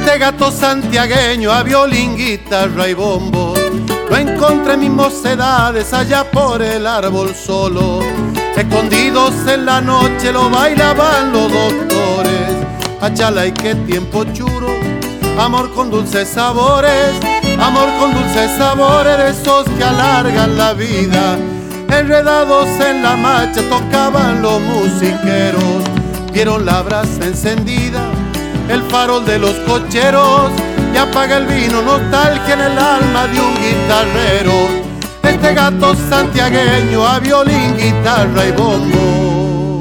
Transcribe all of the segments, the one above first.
Este gato santiagueño a violín, guitarra y bombo lo encontré en mis mocedades allá por el árbol solo. Escondidos en la noche lo bailaban los doctores. Achala y qué tiempo churo, amor con dulces sabores, amor con dulces sabores de esos que alargan la vida. Enredados en la marcha tocaban los musiqueros, vieron la brasa encendida, el farol de los cocheros, y apaga el vino, nostalgia en el alma de un guitarrero. Este gato santiagueño a violín, guitarra y bombo.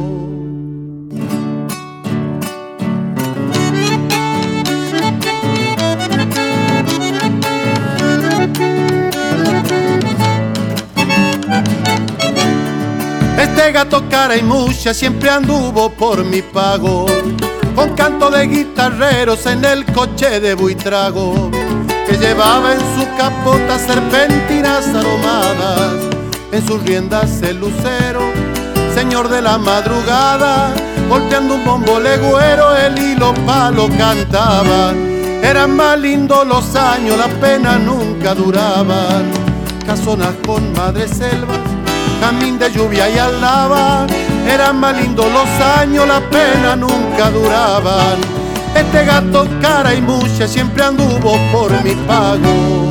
Este gato cara y mucha siempre anduvo por mi pago, con canto de guitarreros en el coche de buitrago, que llevaba en su capota serpentinas aromadas, en sus riendas el lucero, señor de la madrugada, golpeando un bombo legüero el hilo palo cantaba. Eran más lindos los años, la pena nunca duraban, casonas con madreselvas, camín de lluvia y aldaba. Eran más lindos los años, la pena nunca duraban. Este gato cara y mucha siempre anduvo por mi pago.